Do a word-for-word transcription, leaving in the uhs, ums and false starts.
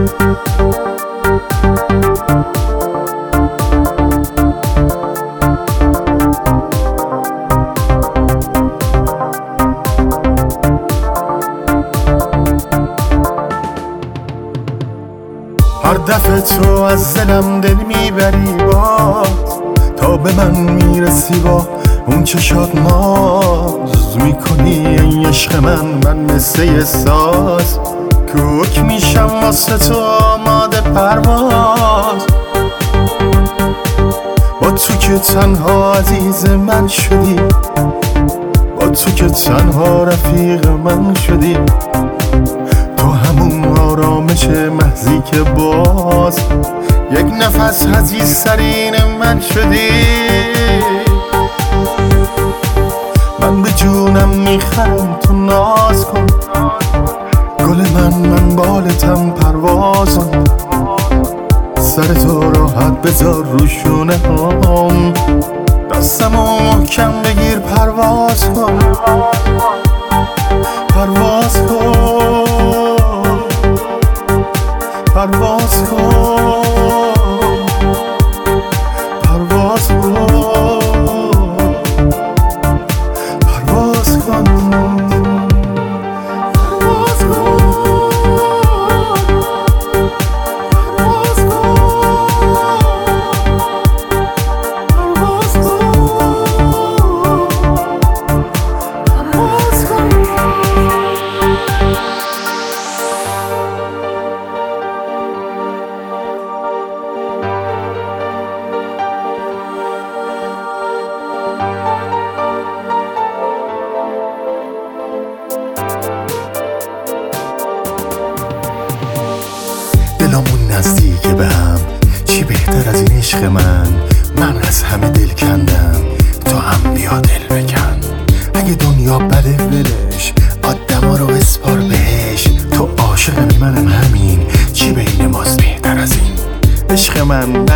هر دفعه تو از دلم دل میبری باز، تا به من میرسی با اون چشات ناز میکنی این عشق من، من مثل یه ساز کوک میشم واسه تو آماده پرواز. با تو که تنها عزیز من شدی، با تو که تنها رفیق من شدی، تو همون آرامش محضی که باز یک نفس عزیزترین من شدی. من به جونم میخرم تو ناز کن، گل من من بالتم پروازم، سر تو راحت بذار رو شونه هم، دستمو محکم بگیر پرواز کن، پرواز کن، پرواز کن، پرواز کن، پرواز کن. دلمون نزدیک به هم، چی بهتر از این عشق من، من از همه دل کندم، تو هم بیا دل بکن. اگه دنیا بده ولش، آدما رو اسپار بهش، تو عاشقمی منم همین، چی بین ماست بهتر از این؟ عشق من